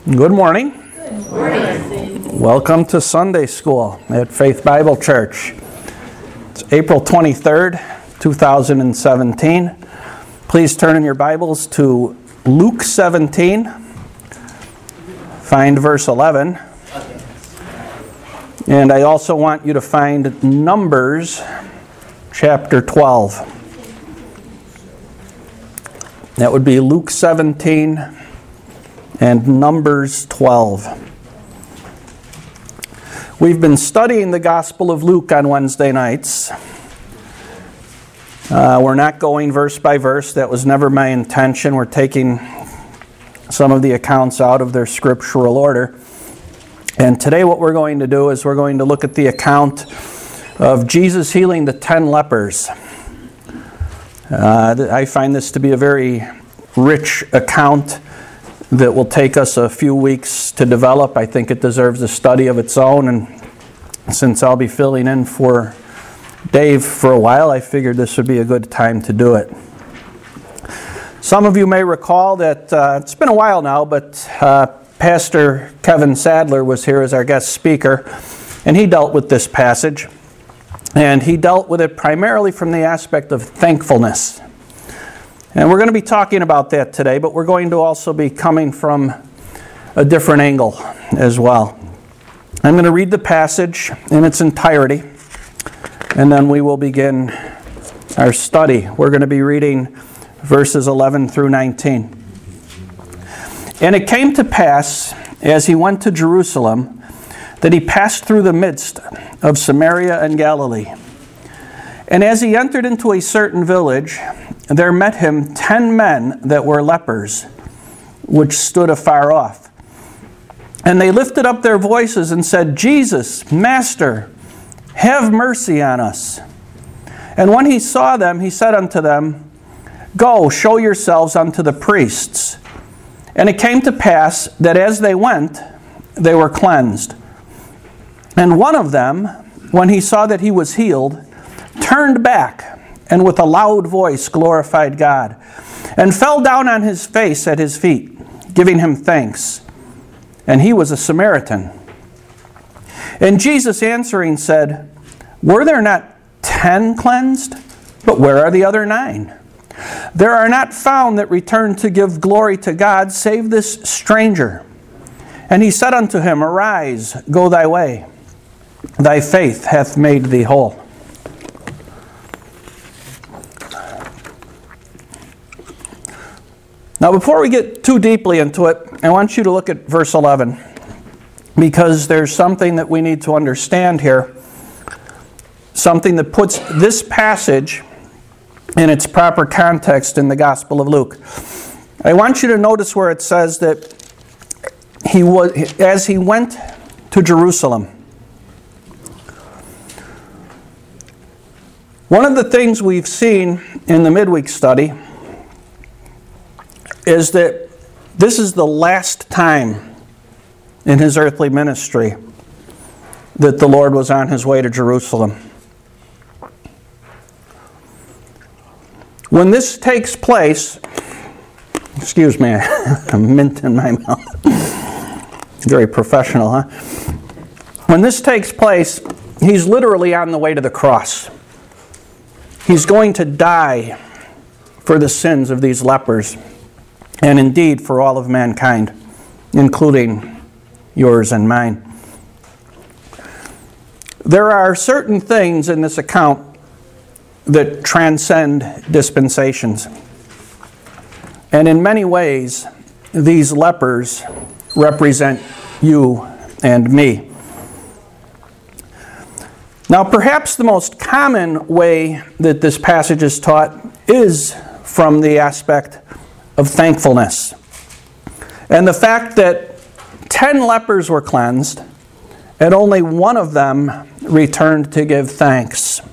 Good morning. Good morning. Welcome to Sunday School at Faith Bible Church. It's April 23rd, 2017. Please turn in your Bibles to Luke 17. Find verse 11. And I also want you to find Numbers chapter 12. That would be Luke 17 and Numbers 12. We've been studying the Gospel of Luke on Wednesday nights. We're not going verse by verse. That was never my intention. We're taking some of the accounts out of their scriptural order. And today what we're going to do is we're going to look at the account of Jesus healing the 10 lepers. I find this to be a very rich account that will take us a few weeks to develop. I think it deserves a study of its own, and since I'll be filling in for Dave for a while, I figured this would be a good time to do it. Some of you may recall that it's been a while now, but Pastor Kevin Sadler was here as our guest speaker, and he dealt with this passage, and he dealt with it primarily from the aspect of thankfulness. And we're going to be talking about that today, but we're going to also be coming from a different angle as well. I'm going to read the passage in its entirety, and then we will begin our study. We're going to be reading verses 11 through 19. And it came to pass, as he went to Jerusalem, that he passed through the midst of Samaria and Galilee. And as he entered into a certain village, there met him 10 men that were lepers, which stood afar off. And they lifted up their voices and said, Jesus, Master, have mercy on us. And when he saw them, he said unto them, Go, show yourselves unto the priests. And it came to pass that as they went, they were cleansed. And one of them, when he saw that he was healed, turned back, and with a loud voice glorified God, and fell down on his face at his feet, giving him thanks. And he was a Samaritan. And Jesus answering said, Were there not 10 cleansed? But where are the other 9? There are not found that returned to give glory to God, save this stranger. And he said unto him, Arise, go thy way. Thy faith hath made thee whole. Now, before we get too deeply into it, I want you to look at verse 11, because there's something that we need to understand here, something that puts this passage in its proper context in the Gospel of Luke. I want you to notice where it says that as he went to Jerusalem. One of the things we've seen in the midweek study is that this is the last time in his earthly ministry that the Lord was on his way to Jerusalem. When this takes place, excuse me, a mint in my mouth. Very professional, huh? When this takes place, he's literally on the way to the cross. He's going to die for the sins of these lepers, and indeed for all of mankind, including yours and mine. There are certain things in this account that transcend dispensations. And in many ways, these lepers represent you and me. Now, perhaps the most common way that this passage is taught is from the aspect of thankfulness. And the fact that 10 lepers were cleansed and only one of them returned to give thanks.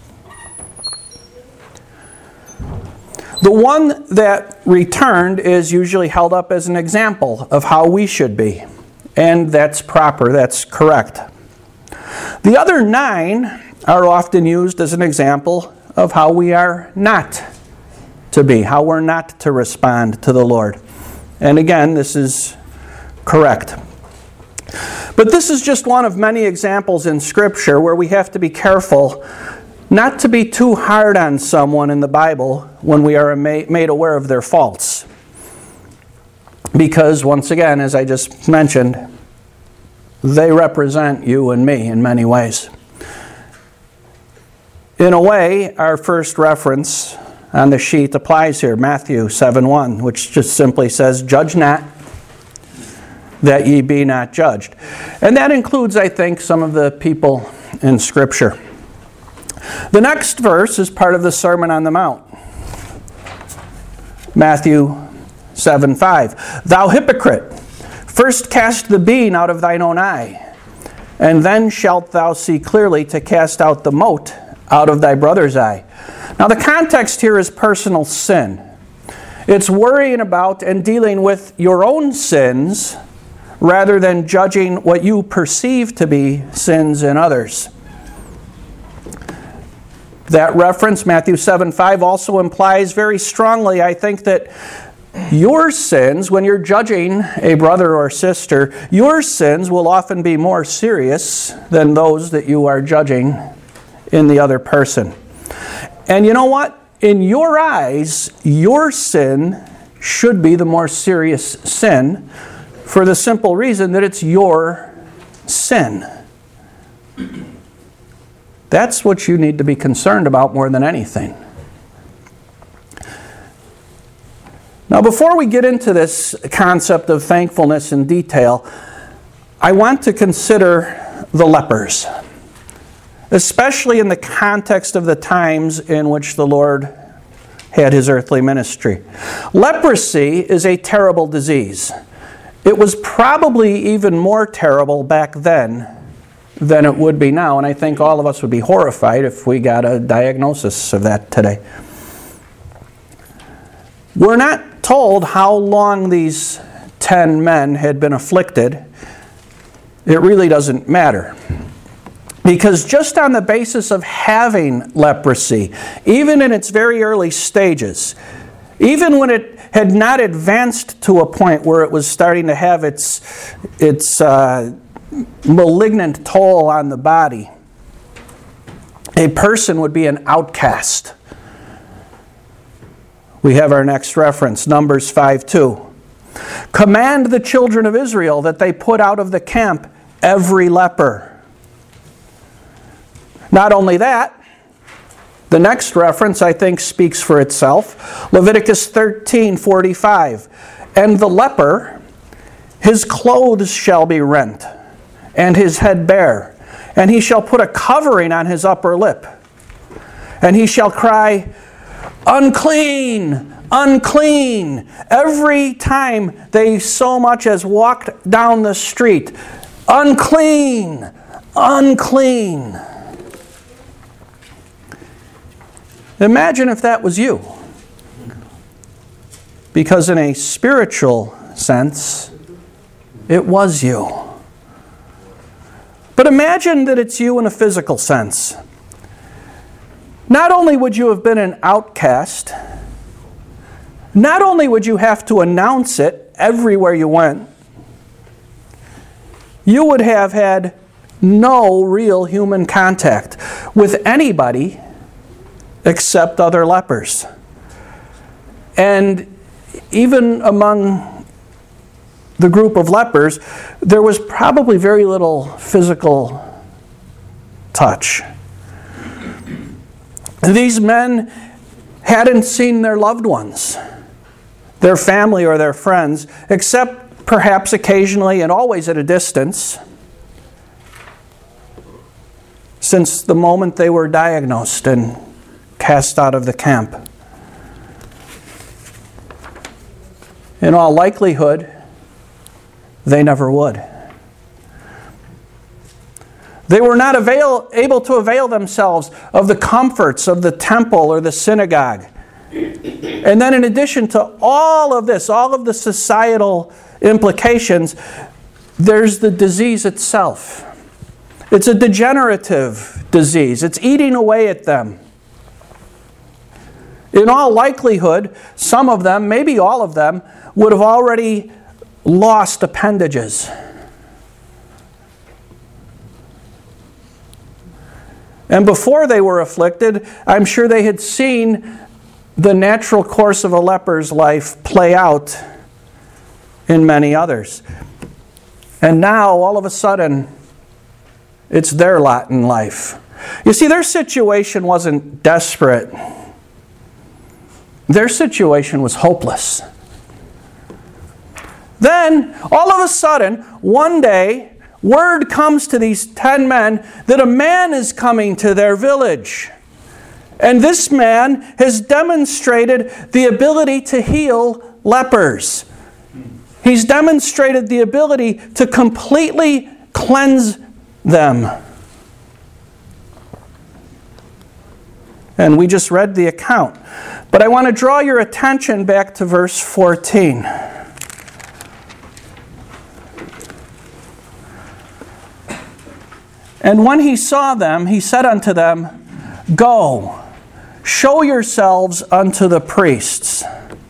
The one that returned is usually held up as an example of how we should be. And that's proper, that's correct. The other 9 are often used as an example of how we are not to be, how we're not to respond to the Lord. And again, this is correct. But this is just one of many examples in Scripture where we have to be careful not to be too hard on someone in the Bible when we are made aware of their faults. Because, once again, as I just mentioned, they represent you and me in many ways. In a way, our first reference on the sheet applies here, Matthew 7:1, which just simply says, "Judge not, that ye be not judged." And that includes, I think, some of the people in Scripture. The next verse is part of the Sermon on the Mount. Matthew 7:5. "Thou hypocrite, first cast the beam out of thine own eye, and then shalt thou see clearly to cast out the mote out of thy brother's eye." Now the context here is personal sin. It's worrying about and dealing with your own sins rather than judging what you perceive to be sins in others. That reference, Matthew 7:5, also implies very strongly, I think, that your sins, when you're judging a brother or sister, your sins will often be more serious than those that you are judging in the other person. And you know what? In your eyes, your sin should be the more serious sin for the simple reason that it's your sin. That's what you need to be concerned about more than anything. Now, before we get into this concept of thankfulness in detail, I want to consider the lepers, especially in the context of the times in which the Lord had his earthly ministry. Leprosy is a terrible disease. It was probably even more terrible back then than it would be now, and I think all of us would be horrified if we got a diagnosis of that today. We're not told how long these 10 men had been afflicted. It really doesn't matter. Because just on the basis of having leprosy, even in its very early stages, even when it had not advanced to a point where it was starting to have its malignant toll on the body, a person would be an outcast. We have our next reference, Numbers 5:2. "Command the children of Israel that they put out of the camp every leper." Not only that, the next reference I think speaks for itself. Leviticus 13:45. "And the leper, his clothes shall be rent, and his head bare, and he shall put a covering on his upper lip, and he shall cry, 'Unclean, unclean,' every time they so much as walked down the street. Unclean, unclean." Imagine if that was you. Because in a spiritual sense, it was you. But imagine that it's you in a physical sense. Not only would you have been an outcast, not only would you have to announce it everywhere you went, you would have had no real human contact with anybody except other lepers. And even among the group of lepers, there was probably very little physical touch. These men hadn't seen their loved ones, their family or their friends, except perhaps occasionally and always at a distance, since the moment they were diagnosed and cast out of the camp. In all likelihood, they never would. They were not able to avail themselves of the comforts of the temple or the synagogue. And then in addition to all of this, all of the societal implications, there's the disease itself. It's a degenerative disease. It's eating away at them. In all likelihood, some of them, maybe all of them, would have already lost appendages. And before they were afflicted, I'm sure they had seen the natural course of a leper's life play out in many others. And now, all of a sudden, it's their lot in life. You see, their situation wasn't desperate. Their situation was hopeless. Then, all of a sudden, one day, word comes to these 10 men that a man is coming to their village. And this man has demonstrated the ability to heal lepers. He's demonstrated the ability to completely cleanse them. And we just read the account. But I want to draw your attention back to verse 14. And when he saw them, he said unto them, Go, show yourselves unto the priests.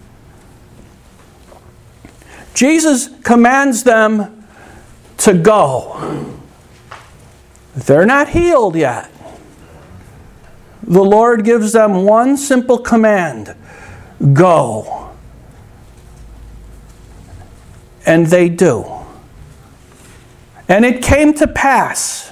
Jesus commands them to go. They're not healed yet. The Lord gives them one simple command: go. And they do. And it came to pass.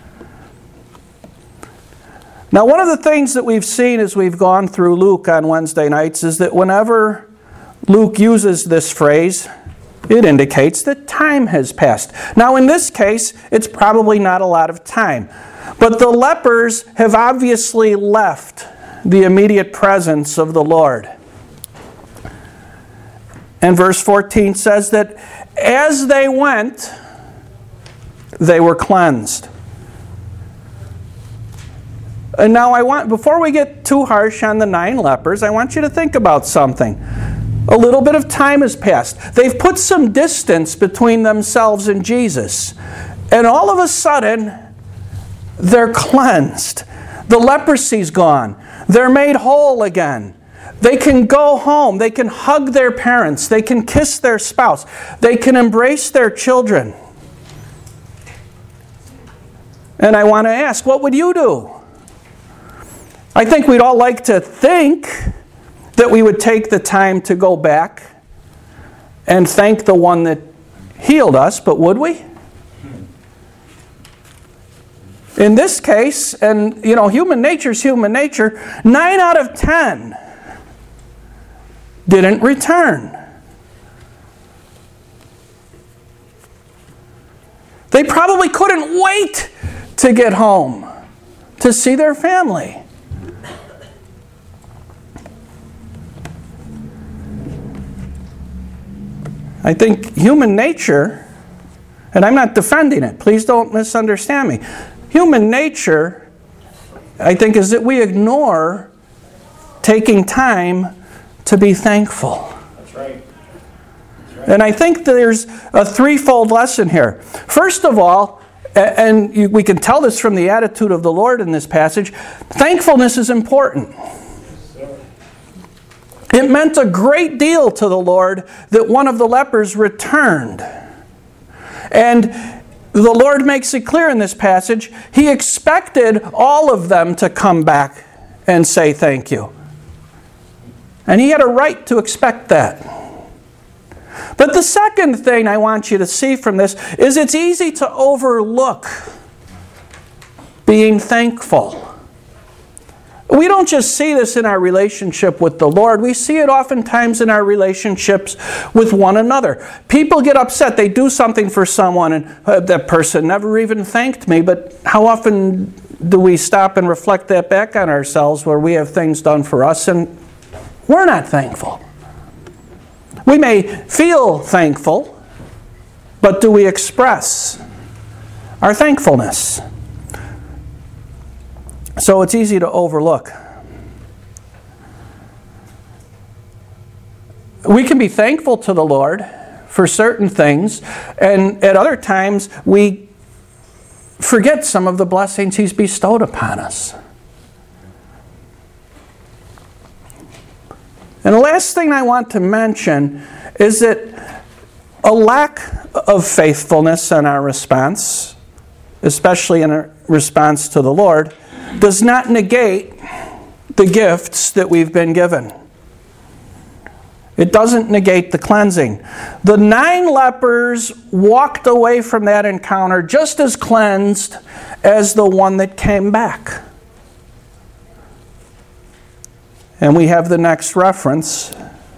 Now, one of the things that we've seen as we've gone through Luke on Wednesday nights is that whenever Luke uses this phrase, it indicates that time has passed. Now, in this case, it's probably not a lot of time. But the lepers have obviously left the immediate presence of the Lord. And verse 14 says that as they went, they were cleansed. And now before we get too harsh on the 9 lepers, I want you to think about something. A little bit of time has passed. They've put some distance between themselves and Jesus. And all of a sudden, they're cleansed. The leprosy's gone. They're made whole again. They can go home. They can hug their parents. They can kiss their spouse. They can embrace their children. And I want to ask, what would you do? I think we'd all like to think that we would take the time to go back and thank the one that healed us, but would we? In this case, and human nature's human nature, 9 out of 10 didn't return. They probably couldn't wait to get home, to see their family. I think human nature, and I'm not defending it, please don't misunderstand me. Human nature, I think, is that we ignore taking time to be thankful. That's right. And I think there's a threefold lesson here. First of all, we can tell this from the attitude of the Lord in this passage, thankfulness is important. It meant a great deal to the Lord that one of the lepers returned. And the Lord makes it clear in this passage, He expected all of them to come back and say thank you. And He had a right to expect that. But the second thing I want you to see from this is it's easy to overlook being thankful. We don't just see this in our relationship with the Lord. We see it oftentimes in our relationships with one another. People get upset. They do something for someone and that person never even thanked me. But how often do we stop and reflect that back on ourselves where we have things done for us and we're not thankful? We may feel thankful, but do we express our thankfulness? So it's easy to overlook. We can be thankful to the Lord for certain things, and at other times we forget some of the blessings He's bestowed upon us. And the last thing I want to mention is that a lack of faithfulness in our response, especially in a response to the Lord, does not negate the gifts that we've been given. It doesn't negate the cleansing. The 9 lepers walked away from that encounter just as cleansed as the one that came back. And we have the next reference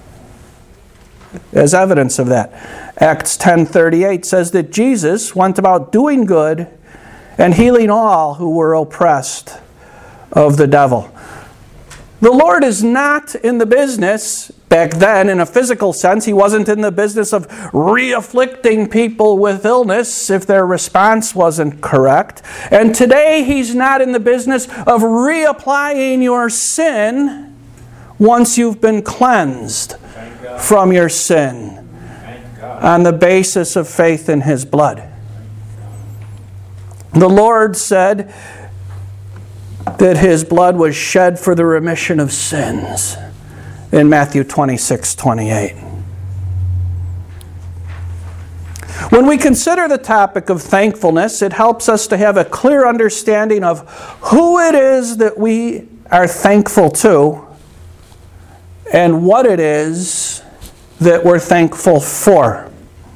as evidence of that. Acts 10:38 says that Jesus went about doing good and healing all who were oppressed of the devil. The Lord is not in the business, back then in a physical sense, He wasn't in the business of re-afflicting people with illness if their response wasn't correct. And today He's not in the business of reapplying your sin once you've been cleansed from your sin on the basis of faith in His blood. The Lord said that His blood was shed for the remission of sins in Matthew 26:28. When we consider the topic of thankfulness, it helps us to have a clear understanding of who it is that we are thankful to and what it is that we're thankful for.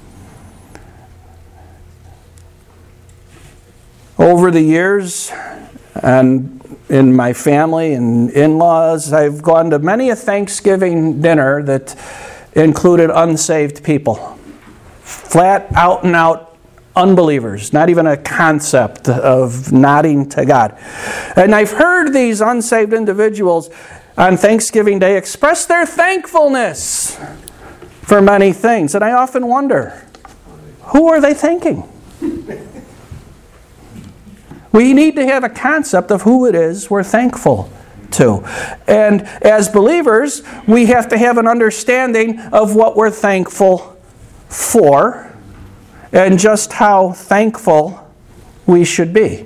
Over the years, and in my family and in-laws, I've gone to many a Thanksgiving dinner that included unsaved people. Flat out and out unbelievers, not even a concept of nodding to God. And I've heard these unsaved individuals on Thanksgiving Day express their thankfulness for many things. And I often wonder, who are they thanking? We need to have a concept of who it is we're thankful to. And as believers, we have to have an understanding of what we're thankful for and just how thankful we should be.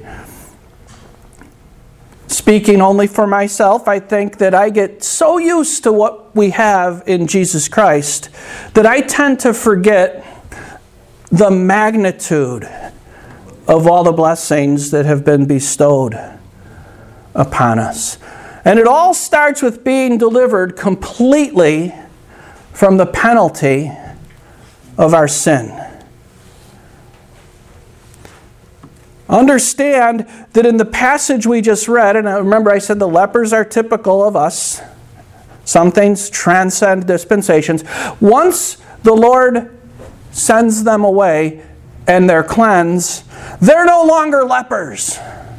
Speaking only for myself, I think that I get so used to what we have in Jesus Christ that I tend to forget the magnitude of all the blessings that have been bestowed upon us. And it all starts with being delivered completely from the penalty of our sin. Understand that in the passage we just read, and remember I said the lepers are typical of us. Some things transcend dispensations. Once the Lord sends them away and they're cleansed, they're no longer lepers.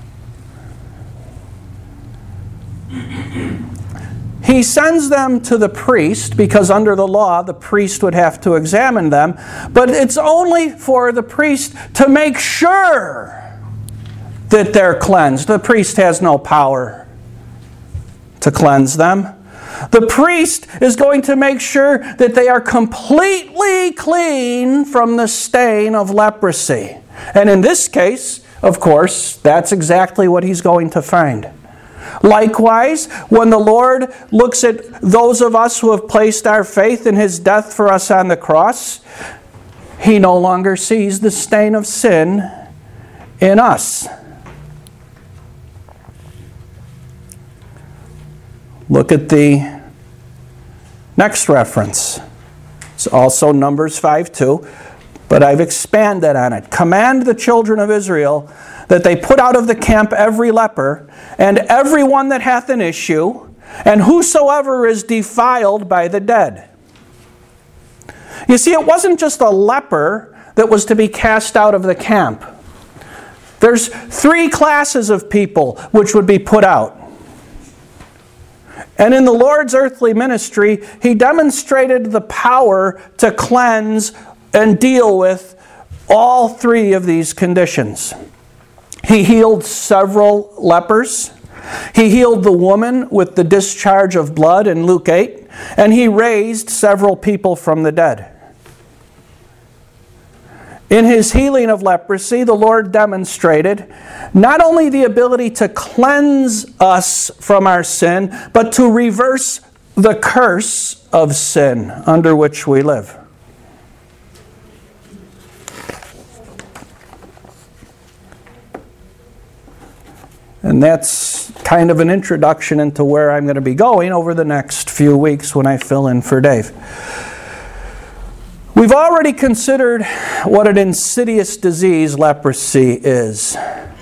He sends them to the priest because under the law the priest would have to examine them, but it's only for the priest to make sure that they're cleansed. The priest has no power to cleanse them. The priest is going to make sure that they are completely clean from the stain of leprosy. And in this case, of course, that's exactly what he's going to find. Likewise, when the Lord looks at those of us who have placed our faith in His death for us on the cross, He no longer sees the stain of sin in us. Look at the next reference. It's also Numbers 5:2, but I've expanded on it. Command the children of Israel that they put out of the camp every leper, and every one that hath an issue, and whosoever is defiled by the dead. You see, it wasn't just a leper that was to be cast out of the camp. There's 3 classes of people which would be put out. And in the Lord's earthly ministry, He demonstrated the power to cleanse and deal with all 3 of these conditions. He healed several lepers. He healed the woman with the discharge of blood in Luke 8. And He raised several people from the dead. In His healing of leprosy, the Lord demonstrated not only the ability to cleanse us from our sin, but to reverse the curse of sin under which we live. And that's kind of an introduction into where I'm going to be going over the next few weeks when I fill in for Dave. We've already considered what an insidious disease leprosy is.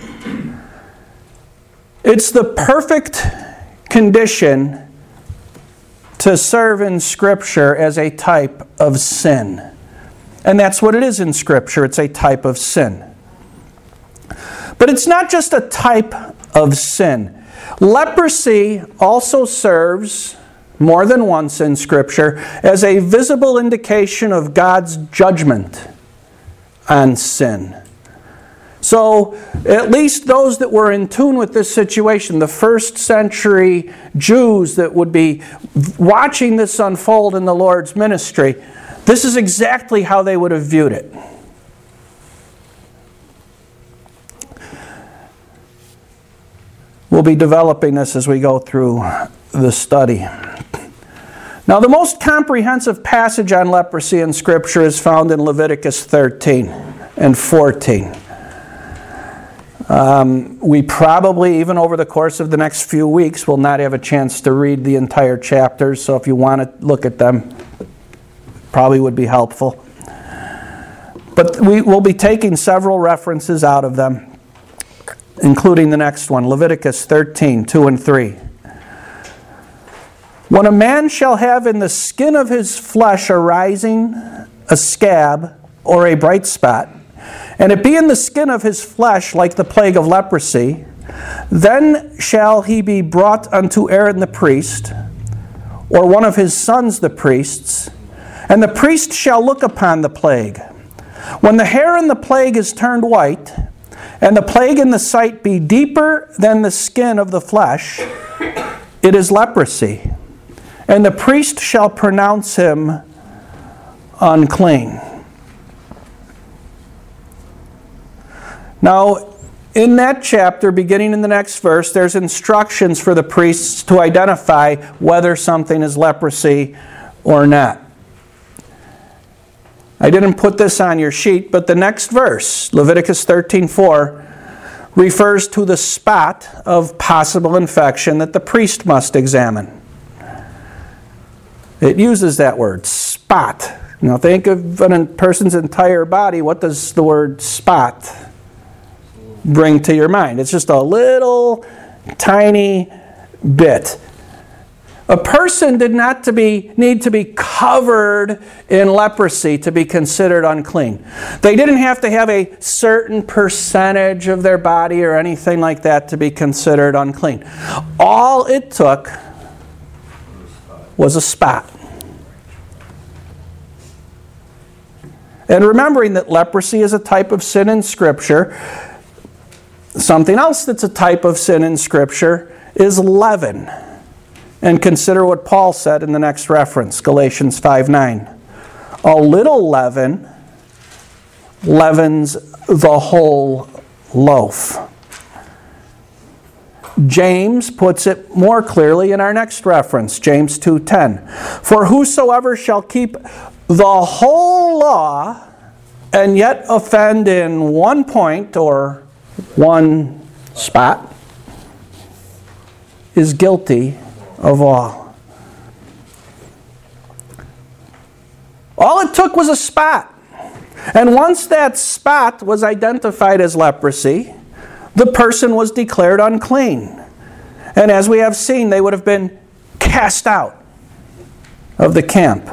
It's the perfect condition to serve in Scripture as a type of sin. And that's what it is in Scripture. It's a type of sin. But it's not just a type of sin. Leprosy also serves, more than once in Scripture, as a visible indication of God's judgment on sin. So, at least those that were in tune with this situation, the first century Jews that would be watching this unfold in the Lord's ministry, this is exactly how they would have viewed it. We'll be developing this as we go through the study. Now, the most comprehensive passage on leprosy in Scripture is found in Leviticus 13 and 14. We probably, even over the course of the next few weeks, will not have a chance to read the entire chapters, so if you want to look at them, probably would be helpful. But we will be taking several references out of them, including the next one, Leviticus 13, 2 and 3. When a man shall have in the skin of his flesh arising a scab or a bright spot, and it be in the skin of his flesh like the plague of leprosy, then shall he be brought unto Aaron the priest, or one of his sons the priests, and the priest shall look upon the plague. When the hair in the plague is turned white, and the plague in the sight be deeper than the skin of the flesh, it is leprosy. And the priest shall pronounce him unclean. Now, in that chapter, beginning in the next verse, there's instructions for the priests to identify whether something is leprosy or not. I didn't put this on your sheet, but the next verse, Leviticus 13:4, refers to the spot of possible infection that the priest must examine. It uses that word, spot. Now think of a person's entire body. What does the word spot bring to your mind? It's just a little tiny bit. A person did not need to be covered in leprosy to be considered unclean. They didn't have to have a certain percentage of their body or anything like that to be considered unclean. All it took was a spot. And remembering that leprosy is a type of sin in Scripture, something else that's a type of sin in Scripture is leaven. And consider what Paul said in the next reference, Galatians 5:9. A little leaven leavens the whole loaf. James puts it more clearly in our next reference, James 2:10. For whosoever shall keep the whole law and yet offend in one point or one spot is guilty of all. All it took was a spot. And once that spot was identified as leprosy, the person was declared unclean. And as we have seen, they would have been cast out of the camp.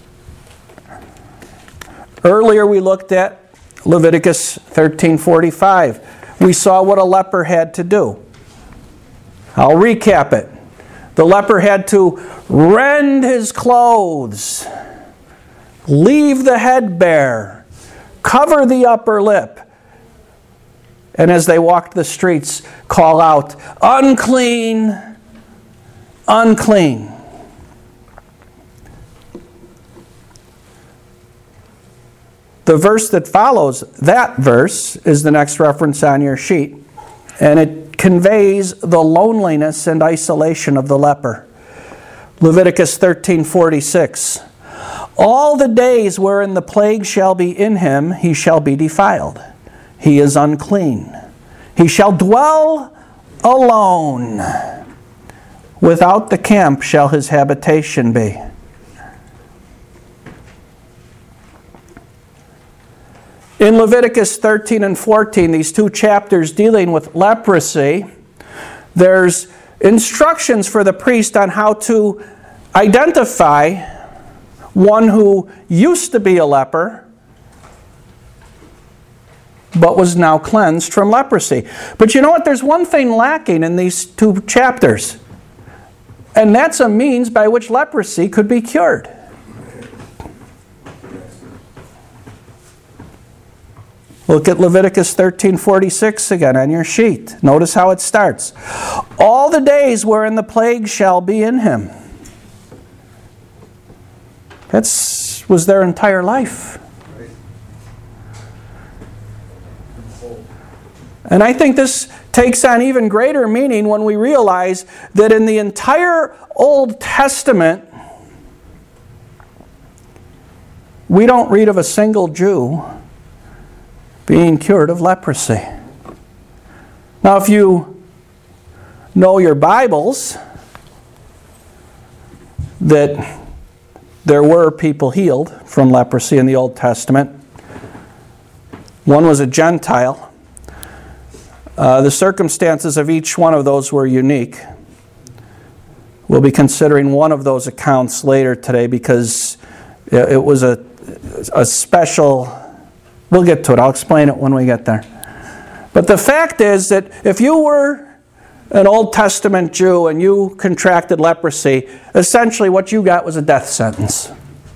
Earlier we looked at Leviticus 13:45. We saw what a leper had to do. I'll recap it. The leper had to rend his clothes, leave the head bare, cover the upper lip, and as they walked the streets, call out, "Unclean, unclean." The verse that follows that verse is the next reference on your sheet, and it conveys the loneliness and isolation of the leper. Leviticus 13:46. All the days wherein the plague shall be in him, he shall be defiled. He is unclean. He shall dwell alone. Without the camp shall his habitation be. In Leviticus 13 and 14, these two chapters dealing with leprosy, there's instructions for the priest on how to identify one who used to be a leper but was now cleansed from leprosy. But you know what? There's one thing lacking in these two chapters. And that's a means by which leprosy could be cured. Look at Leviticus 13:46 again on your sheet. Notice how it starts. All the days wherein the plague shall be in him. That was their entire life. And I think this takes on even greater meaning when we realize that in the entire Old Testament, we don't read of a single Jew being cured of leprosy. Now, if you know your Bibles, that there were people healed from leprosy in the Old Testament. One was a Gentile. The circumstances of each one of those were unique. We'll be considering one of those accounts later today because it was a special... We'll get to it. I'll explain it when we get there. But the fact is that if you were an Old Testament Jew and you contracted leprosy, essentially what you got was a death sentence.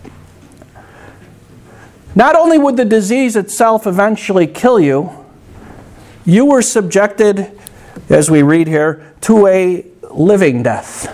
Not only would the disease itself eventually kill you, you were subjected, as we read here, to a living death.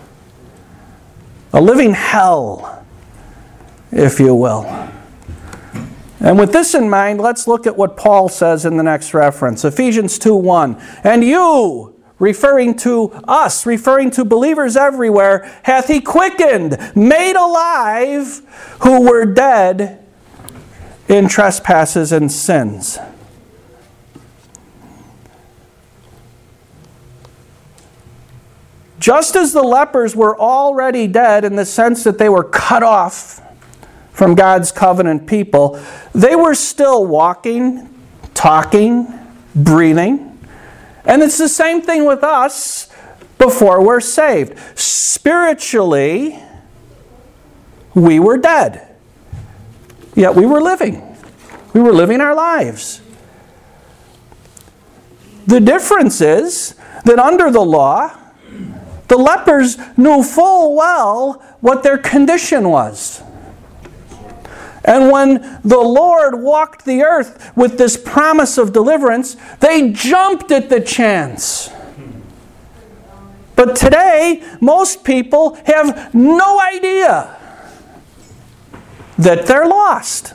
A living hell, if you will. And with this in mind, let's look at what Paul says in the next reference. Ephesians 2:1. And you, referring to us, referring to believers everywhere, hath he quickened, made alive, who were dead in trespasses and sins. Just as the lepers were already dead in the sense that they were cut off from God's covenant people, they were still walking, talking, breathing. And it's the same thing with us before we're saved. Spiritually, we were dead. Yet we were living. We were living our lives. The difference is that under the law, the lepers knew full well what their condition was. And when the Lord walked the earth with this promise of deliverance, they jumped at the chance. But today, most people have no idea that they're lost.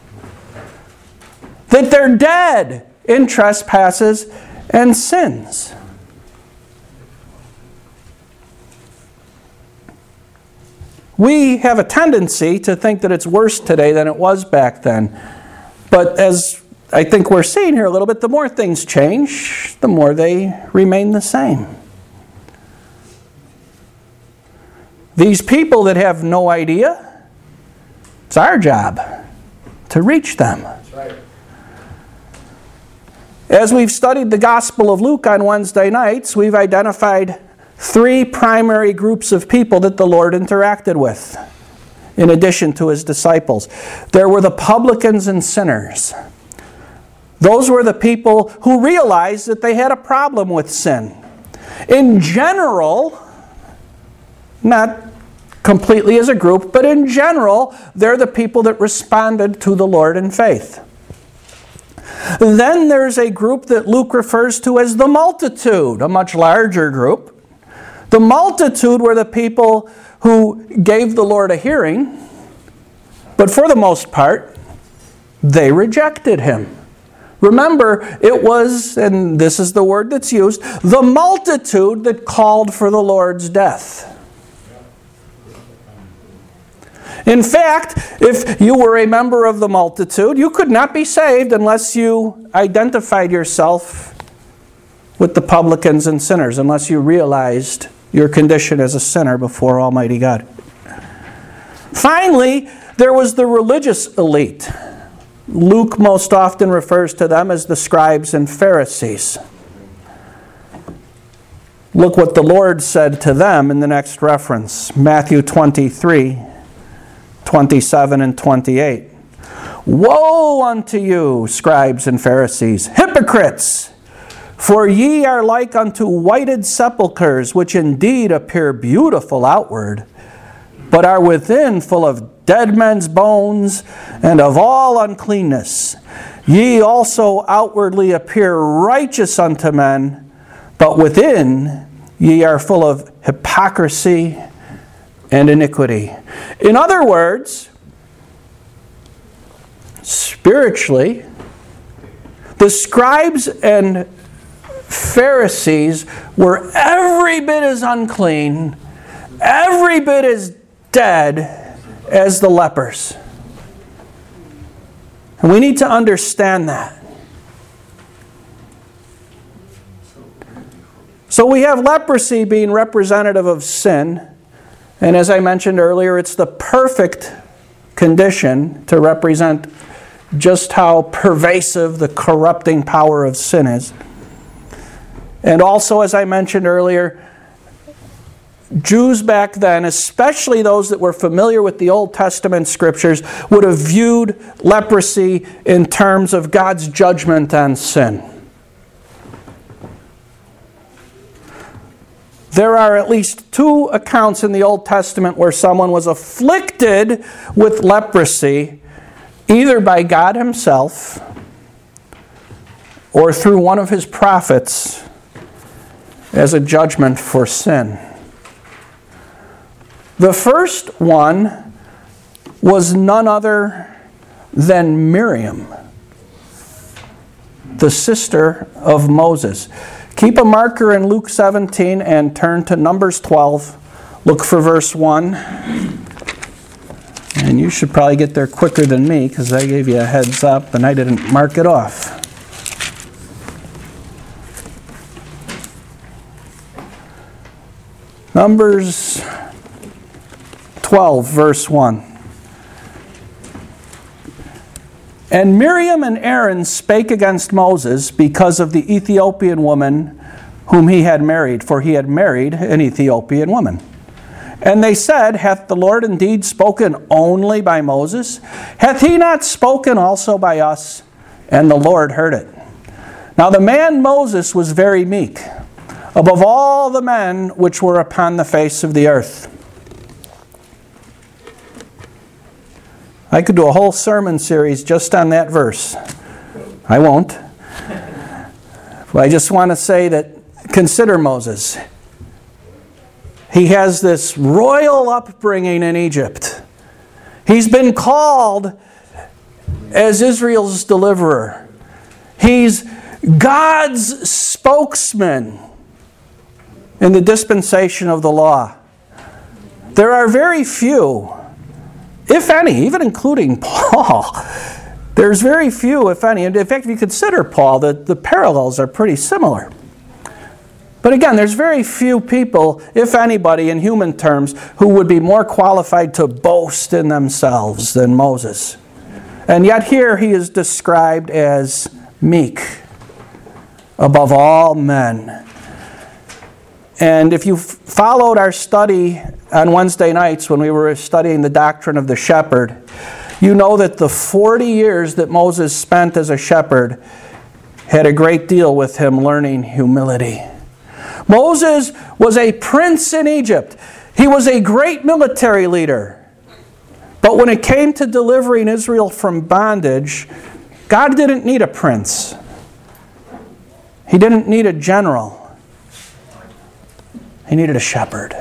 That they're dead in trespasses and sins. We have a tendency to think that it's worse today than it was back then. But as I think we're seeing here a little bit, the more things change, the more they remain the same. These people that have no idea, it's our job to reach them. That's right. As we've studied the Gospel of Luke on Wednesday nights, we've identified three primary groups of people that the Lord interacted with, in addition to his disciples. There were the publicans and sinners. Those were the people who realized that they had a problem with sin. In general, not completely as a group, but in general, they're the people that responded to the Lord in faith. Then there's a group that Luke refers to as the multitude, a much larger group. The multitude were the people who gave the Lord a hearing, but for the most part, they rejected him. Remember, it was, and this is the word that's used, the multitude that called for the Lord's death. In fact, if you were a member of the multitude, you could not be saved unless you identified yourself with the publicans and sinners unless you realized your condition as a sinner before Almighty God. Finally, there was the religious elite. Luke most often refers to them as the scribes and Pharisees. Look what the Lord said to them in the next reference, Matthew 23, 27 and 28. Woe unto you, scribes and Pharisees, hypocrites! For ye are like unto whited sepulchres, which indeed appear beautiful outward, but are within full of dead men's bones and of all uncleanness. Ye also outwardly appear righteous unto men, but within ye are full of hypocrisy and iniquity. In other words, spiritually, the scribes and Pharisees were every bit as unclean, every bit as dead as the lepers. And we need to understand that. So we have leprosy being representative of sin. And as I mentioned earlier, it's the perfect condition to represent just how pervasive the corrupting power of sin is. And also, as I mentioned earlier, Jews back then, especially those that were familiar with the Old Testament scriptures, would have viewed leprosy in terms of God's judgment on sin. There are at least 2 accounts in the Old Testament where someone was afflicted with leprosy, either by God Himself or through one of His prophets as a judgment for sin. The first one was none other than Miriam, the sister of Moses. Keep a marker in Luke 17 and turn to Numbers 12. Look for verse 1. And you should probably get there quicker than me because I gave you a heads up and I didn't mark it off. Numbers 12, verse 1. And Miriam and Aaron spake against Moses because of the Ethiopian woman whom he had married, for he had married an Ethiopian woman. And they said, Hath the Lord indeed spoken only by Moses? Hath He not spoken also by us? And the Lord heard it. Now the man Moses was very meek, above all the men which were upon the face of the earth. I could do a whole sermon series just on that verse. I won't. But I just want to say that, consider Moses. He has this royal upbringing in Egypt. He's been called as Israel's deliverer. He's God's spokesman in the dispensation of the law. There are very few, if any, even including Paul, there's very few, if any. In fact, if you consider Paul, the parallels are pretty similar. But again, there's very few people, if anybody, in human terms, who would be more qualified to boast in themselves than Moses. And yet here he is described as meek, above all men. And if you followed our study on Wednesday nights when we were studying the doctrine of the shepherd, you know that the 40 years that Moses spent as a shepherd had a great deal with him learning humility. Moses was a prince in Egypt. He was a great military leader. But when it came to delivering Israel from bondage, God didn't need a prince. He didn't need a general. He needed a shepherd.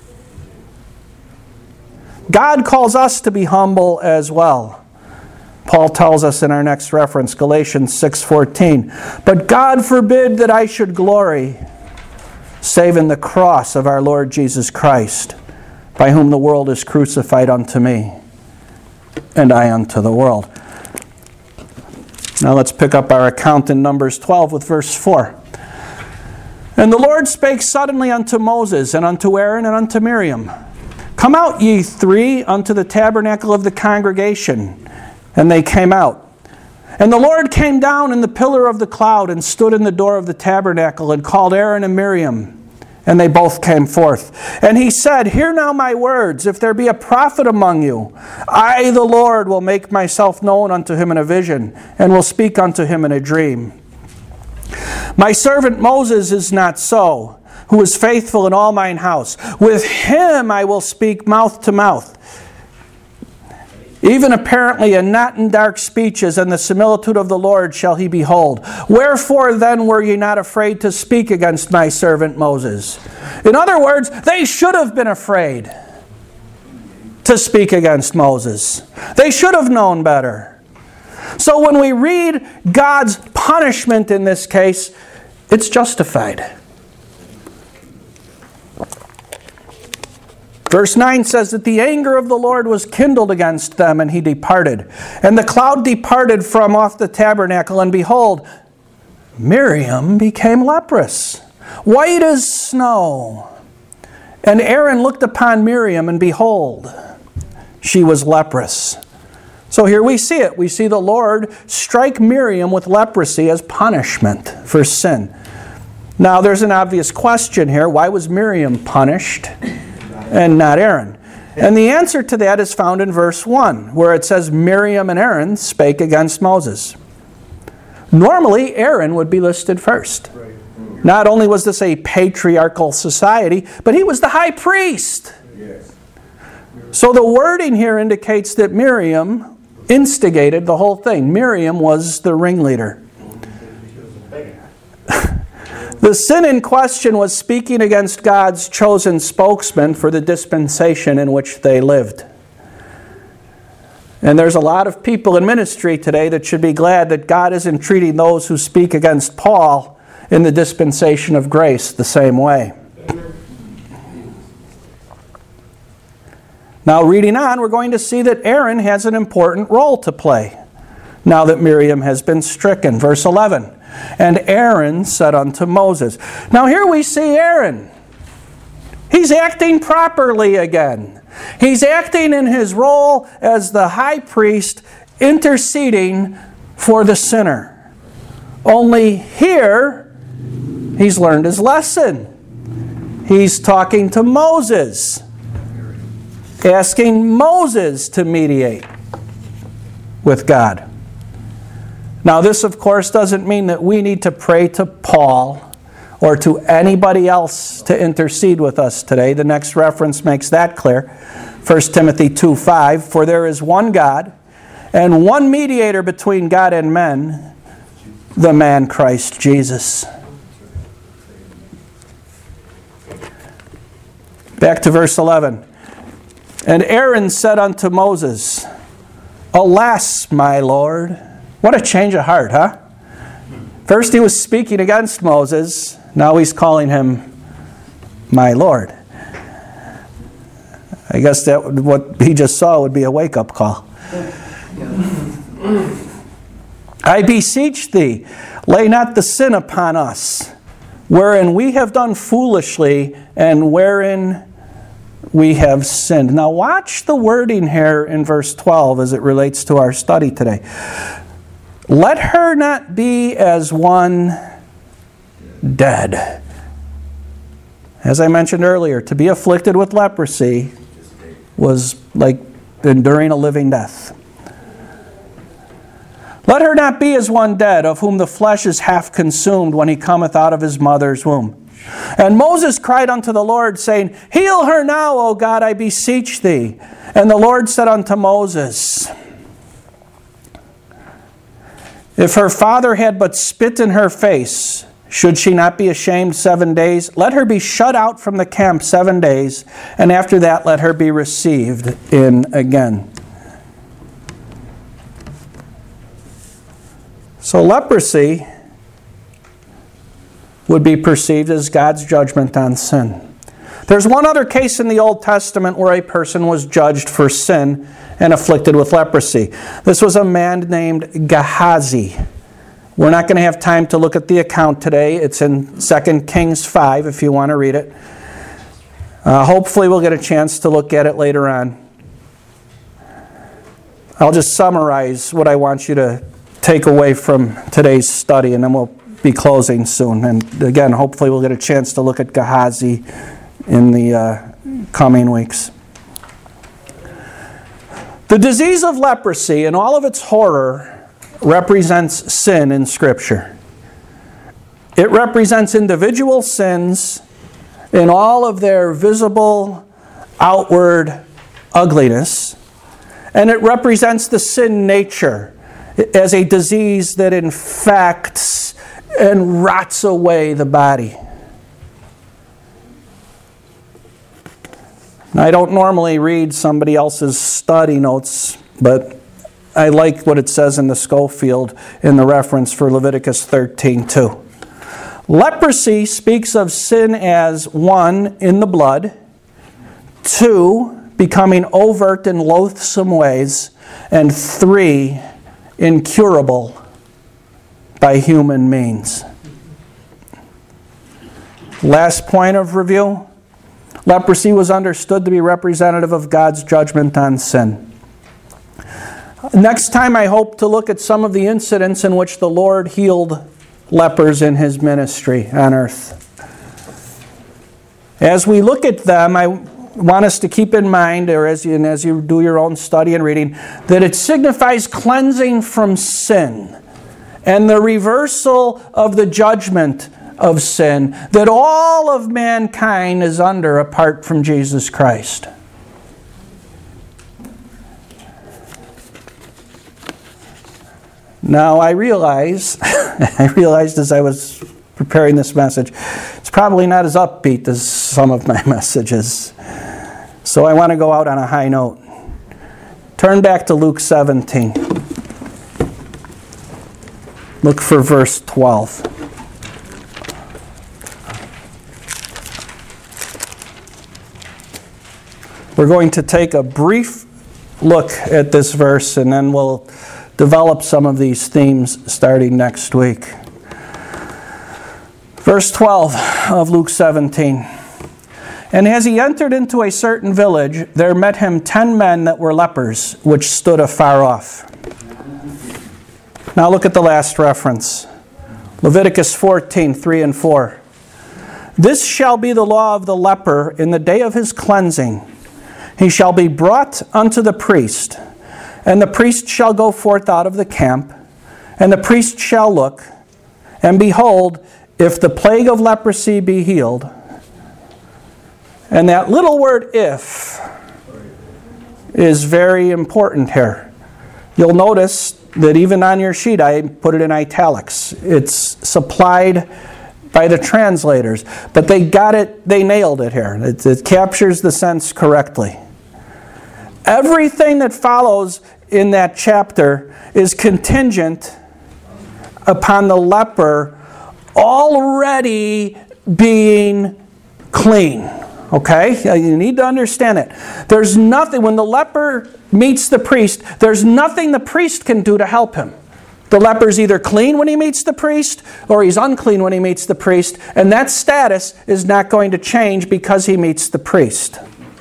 God calls us to be humble as well. Paul tells us in our next reference, Galatians 6:14, But God forbid that I should glory, save in the cross of our Lord Jesus Christ, by whom the world is crucified unto me, and I unto the world. Now let's pick up our account in Numbers 12 with verse 4. And the Lord spake suddenly unto Moses, and unto Aaron, and unto Miriam, Come out, ye three, unto the tabernacle of the congregation. And they came out. And the Lord came down in the pillar of the cloud, and stood in the door of the tabernacle, and called Aaron and Miriam. And they both came forth. And he said, Hear now my words. If there be a prophet among you, I, the Lord, will make myself known unto him in a vision, and will speak unto him in a dream. My servant Moses is not so, who is faithful in all mine house. With him I will speak mouth to mouth, even apparently, and not in dark speeches, and the similitude of the Lord shall he behold. Wherefore then were ye not afraid to speak against my servant Moses? In other words, they should have been afraid to speak against Moses. They should have known better. So when we read God's punishment in this case, it's justified. Verse 9 says that the anger of the Lord was kindled against them, and he departed. And the cloud departed from off the tabernacle, and behold, Miriam became leprous, white as snow. And Aaron looked upon Miriam, and behold, she was leprous. So here we see it. We see the Lord strike Miriam with leprosy as punishment for sin. Now there's an obvious question here. Why was Miriam punished and not Aaron? And the answer to that is found in verse 1, where it says, Miriam and Aaron spake against Moses. Normally, Aaron would be listed first. Not only was this a patriarchal society, but he was the high priest. So the wording here indicates that Miriam instigated the whole thing. Miriam was the ringleader. The sin in question was speaking against God's chosen spokesman for the dispensation in which they lived. And there's a lot of people in ministry today that should be glad that God isn't treating those who speak against Paul in the dispensation of grace the same way. Now, reading on, we're going to see that Aaron has an important role to play now that Miriam has been stricken. Verse 11. And Aaron said unto Moses. Now here we see Aaron. He's acting properly again. He's acting in his role as the high priest, interceding for the sinner. Only here, he's learned his lesson. He's talking to Moses, asking Moses to mediate with God. Now this, of course, doesn't mean that we need to pray to Paul or to anybody else to intercede with us today. The next reference makes that clear. 1 Timothy 2:5, For there is one God, and one mediator between God and men, the man Christ Jesus. Back to verse 11. And Aaron said unto Moses, Alas, my Lord. What a change of heart, huh? First he was speaking against Moses. Now he's calling him my Lord. I guess that what he just saw would be a wake-up call. I beseech thee, lay not the sin upon us, wherein we have done foolishly, and wherein we have sinned. Now watch the wording here in verse 12 as it relates to our study today. Let her not be as one dead. As I mentioned earlier, to be afflicted with leprosy was like enduring a living death. Let her not be as one dead, of whom the flesh is half consumed when he cometh out of his mother's womb. And Moses cried unto the Lord, saying, Heal her now, O God, I beseech thee. And the Lord said unto Moses, If her father had but spit in her face, should she not be ashamed 7 days? Let her be shut out from the camp 7 days, and after that let her be received in again. So leprosy would be perceived as God's judgment on sin. There's one other case in the Old Testament where a person was judged for sin and afflicted with leprosy. This was a man named Gehazi. We're not going to have time to look at the account today. It's in 2 Kings 5 if you want to read it. Hopefully we'll get a chance to look at it later on. I'll just summarize what I want you to take away from today's study, and then we'll be closing soon. And again, hopefully we'll get a chance to look at Gehazi in the coming weeks. The disease of leprosy in all of its horror represents sin in Scripture. It represents individual sins in all of their visible, outward ugliness. And it represents the sin nature as a disease that infects and rots away the body. Now, I don't normally read somebody else's study notes, but I like what it says in the Schofield in the reference for Leviticus 13:2. Leprosy speaks of sin as 1, in the blood, 2, becoming overt in loathsome ways, and 3, incurable by human means. Last point of review. Leprosy was understood to be representative of God's judgment on sin. Next time I hope to look at some of the incidents in which the Lord healed lepers in His ministry on earth. As we look at them, I want us to keep in mind, or as you do your own study and reading, that it signifies cleansing from sin and the reversal of the judgment of sin that all of mankind is under apart from Jesus Christ. Now I realized as I was preparing this message, it's probably not as upbeat as some of my messages. So I want to go out on a high note. Turn back to Luke 17. Look for verse 12. We're going to take a brief look at this verse, and then we'll develop some of these themes starting next week. Verse 12 of Luke 17. And as he entered into a certain village, there met him 10 men that were lepers, which stood afar off. Now look at the last reference. Leviticus 14, 3 and 4. This shall be the law of the leper in the day of his cleansing. He shall be brought unto the priest, and the priest shall go forth out of the camp, and the priest shall look, and behold, if the plague of leprosy be healed. And that little word "if" is very important here. You'll notice that even on your sheet I put it in italics. It's supplied by the translators, but they got it, they nailed it here. It captures the sense correctly. Everything that follows in that chapter is contingent upon the leper already being clean. Okay? You need to understand it. There's nothing, when the leper meets the priest, there's nothing the priest can do to help him. The leper's either clean when he meets the priest, or he's unclean when he meets the priest, and that status is not going to change because he meets the priest.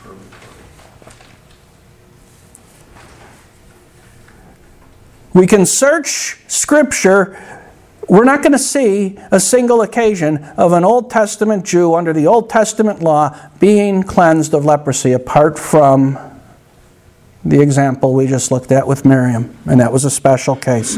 We can search Scripture. We're not going to see a single occasion of an Old Testament Jew under the Old Testament law being cleansed of leprosy apart from the example we just looked at with Miriam, and that was a special case.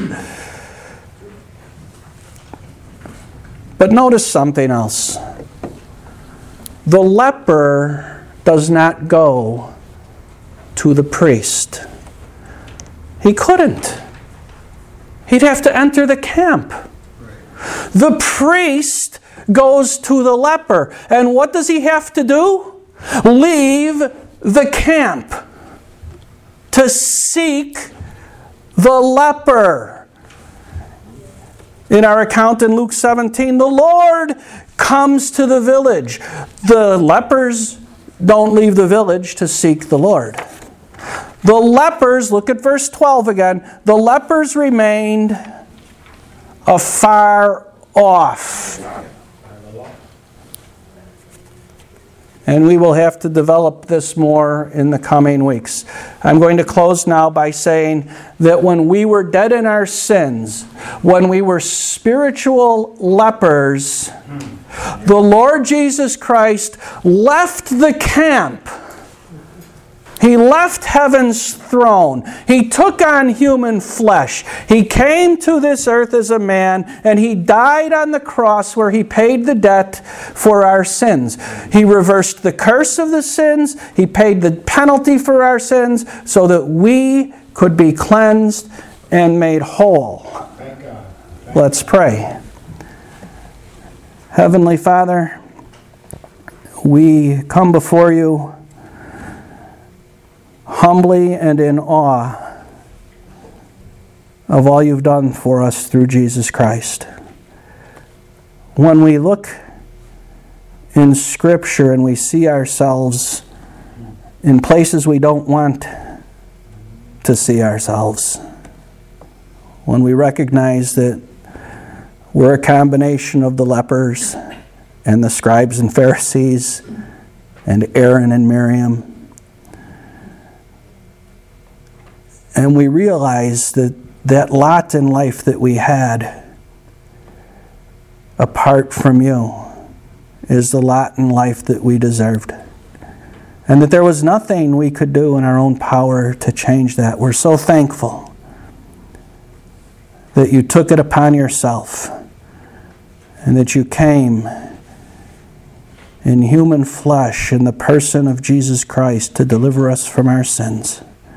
But notice something else. The leper does not go to the priest. He couldn't. He'd have to enter the camp. The priest goes to the leper. And what does he have to do? Leave the camp to seek the leper. In our account in Luke 17, the Lord comes to the village. The lepers don't leave the village to seek the Lord. The lepers, look at verse 12 again, the lepers remained afar off. And we will have to develop this more in the coming weeks. I'm going to close now by saying that when we were dead in our sins, when we were spiritual lepers, the Lord Jesus Christ left the camp. He left heaven's throne. He took on human flesh. He came to this earth as a man, and He died on the cross where He paid the debt for our sins. He reversed the curse of the sins. He paid the penalty for our sins so that we could be cleansed and made whole. Let's pray. Heavenly Father, we come before You humbly and in awe of all You've done for us through Jesus Christ. When we look in Scripture and we see ourselves in places we don't want to see ourselves, when we recognize that we're a combination of the lepers and the scribes and Pharisees and Aaron and Miriam, and we realize that that lot in life that we had apart from You is the lot in life that we deserved. And that there was nothing we could do in our own power to change that. We're so thankful that You took it upon Yourself and that You came in human flesh in the person of Jesus Christ to deliver us from our sins.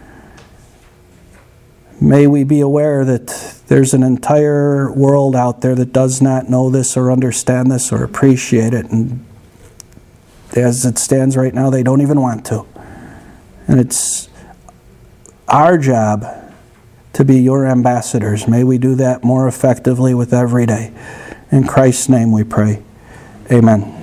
May we be aware that there's an entire world out there that does not know this or understand this or appreciate it. And as it stands right now, they don't even want to. And it's our job to be Your ambassadors. May we do that more effectively with every day. In Christ's name we pray. Amen.